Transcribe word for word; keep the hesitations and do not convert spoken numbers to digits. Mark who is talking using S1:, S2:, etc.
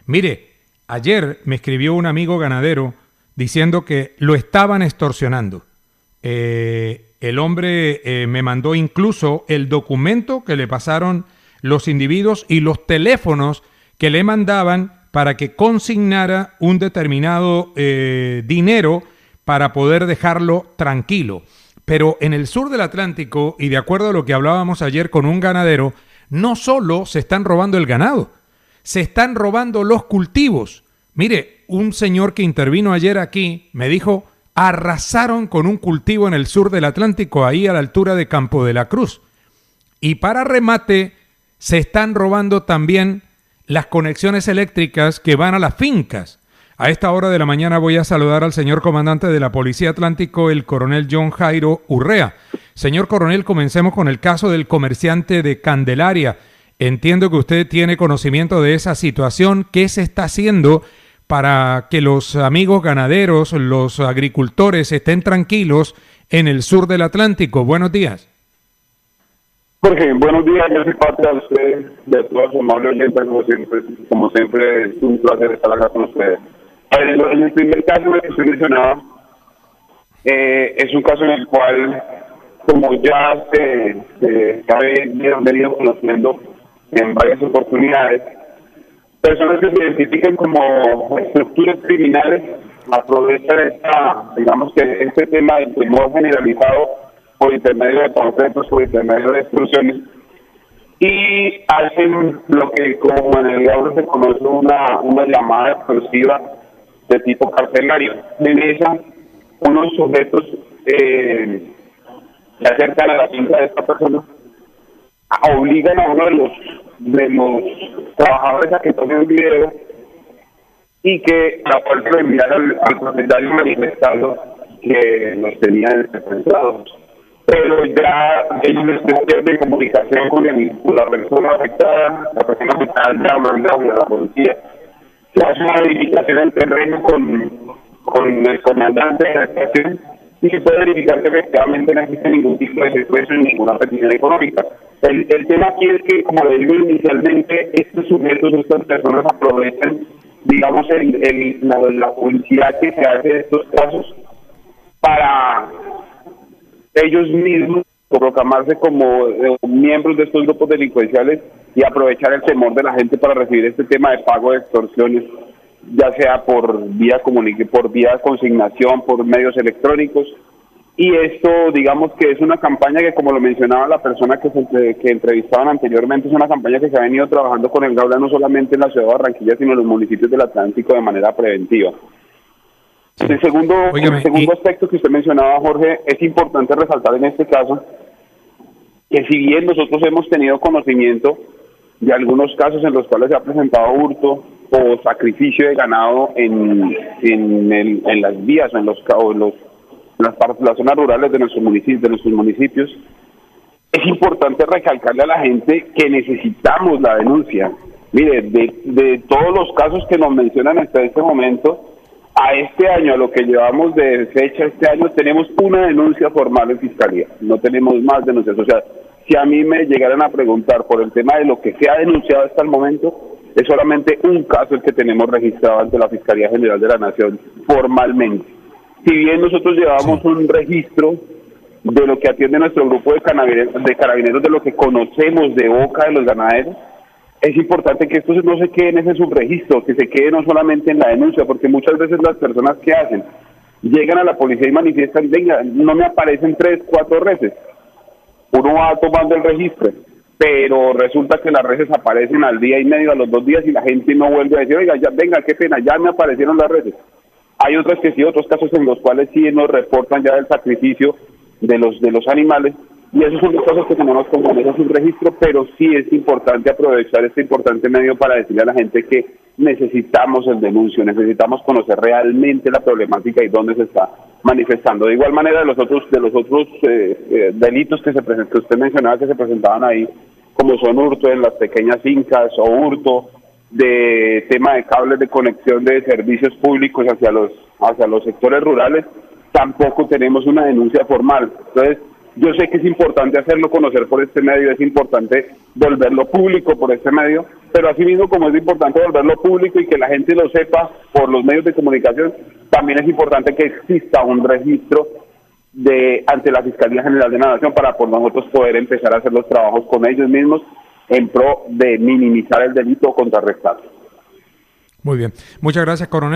S1: Mire, ayer me escribió un amigo ganadero diciendo que lo estaban extorsionando. Eh, el hombre eh, me mandó incluso el documento que le pasaron los individuos y los teléfonos que le mandaban para que consignara un determinado eh, dinero para poder dejarlo tranquilo. Pero en el sur del Atlántico, y de acuerdo a lo que hablábamos ayer con un ganadero, no solo se están robando el ganado, se están robando los cultivos. Mire, un señor que intervino ayer aquí me dijo, arrasaron con un cultivo en el sur del Atlántico, ahí a la altura de Campo de la Cruz. Y para remate, se están robando también las conexiones eléctricas que van a las fincas. A esta hora de la mañana voy a saludar al señor comandante de la Policía Atlántico, el coronel John Jairo Urrea. Señor coronel, comencemos con el caso del comerciante de Candelaria. Entiendo que usted tiene conocimiento de esa situación. ¿Qué se está haciendo para que los amigos ganaderos, los agricultores estén tranquilos en el sur del Atlántico? Buenos días.
S2: Jorge, buenos días, yo soy parte de ustedes, de todas sus amables oyentes, como siempre, como siempre es un placer estar acá con ustedes. En el primer caso que usted mencionaba, eh, es un caso en el cual, como ya se, se ha venido conociendo en varias oportunidades, personas que se identifican como estructuras criminales aprovechan esta, digamos que este tema del temor generalizado por intermedio de panfletos, por intermedio de extorsiones, y hacen lo que como en el gobierno se conoce una, una llamada explosiva de tipo carcelario. En esa, unos sujetos eh, se acercan a la finca de esta persona, obligan a uno de los, de los trabajadores a que tome un video y que la puerta enviar al, al propietario manifestando que los tenían secuestrados. Pero ya ellos les pierden comunicación con, el, con la persona afectada, la persona afectada ya manda a la policía. Se hace una verificación en terreno con, con el comandante de la estación y se puede verificar que efectivamente no existe ningún tipo de secuestro ni ninguna petición económica. El, el tema aquí es que, como le digo inicialmente, estos sujetos, estas personas aprovechan, digamos, el, el, la, la publicidad que se hace de estos casos para ellos mismos proclamarse como eh, miembros de estos grupos delincuenciales y aprovechar el temor de la gente para recibir este tema de pago de extorsiones, ya sea por vía comunique, por vía consignación, por medios electrónicos. Y esto, digamos que es una campaña que, como lo mencionaba la persona que, se, que entrevistaban anteriormente, es una campaña que se ha venido trabajando con el Gaula no solamente en la ciudad de Barranquilla, sino en los municipios del Atlántico de manera preventiva. El segundo,
S1: Óigame,
S2: el segundo
S1: y...
S2: aspecto que usted mencionaba, Jorge, es importante resaltar en este caso que si bien nosotros hemos tenido conocimiento de algunos casos en los cuales se ha presentado hurto o sacrificio de ganado en en, el, en las vías o en los, o en los en las, partes, las zonas rurales de nuestros municipios, de nuestros municipios, es importante recalcarle a la gente que necesitamos la denuncia. Mire, de, de todos los casos que nos mencionan hasta este momento, a este año, a lo que llevamos de fecha este año, tenemos una denuncia formal en Fiscalía, no tenemos más denuncias. O sea, si a mí me llegaran a preguntar por el tema de lo que se ha denunciado hasta el momento, es solamente un caso el que tenemos registrado ante la Fiscalía General de la Nación formalmente. Si bien nosotros llevamos sí. un registro de lo que atiende nuestro grupo de carabineros, de carabineros, de lo que conocemos de boca de los ganaderos, es importante que esto no se quede en ese subregistro, que se quede no solamente en la denuncia, porque muchas veces las personas que hacen, llegan a la policía y manifiestan, venga, no me aparecen tres, cuatro reses. Uno va tomando el registro, pero resulta que las reses aparecen al día y medio, a los dos días, y la gente no vuelve a decir, oiga, ya, venga, qué pena, ya me aparecieron las reses. Hay otras que sí, otros casos en los cuales sí nos reportan ya el sacrificio de los de los animales, y esos son los casos que tenemos como es un registro, pero sí es importante aprovechar este importante medio para decirle a la gente que necesitamos el denuncio, necesitamos conocer realmente la problemática y dónde se está manifestando. De igual manera, de los otros de los otros eh, eh, delitos que se present, que usted mencionaba que se presentaban ahí, como son hurto en las pequeñas fincas o hurto de tema de cables de conexión de servicios públicos hacia los hacia los sectores rurales, tampoco tenemos una denuncia formal. Entonces, yo sé que es importante hacerlo conocer por este medio, es importante volverlo público por este medio, pero asimismo, como es importante volverlo público y que la gente lo sepa por los medios de comunicación, también es importante que exista un registro de ante la Fiscalía General de la Nación para por nosotros poder empezar a hacer los trabajos con ellos mismos en pro de minimizar el delito o contrarrestarlo.
S1: Muy bien. Muchas gracias, coronel.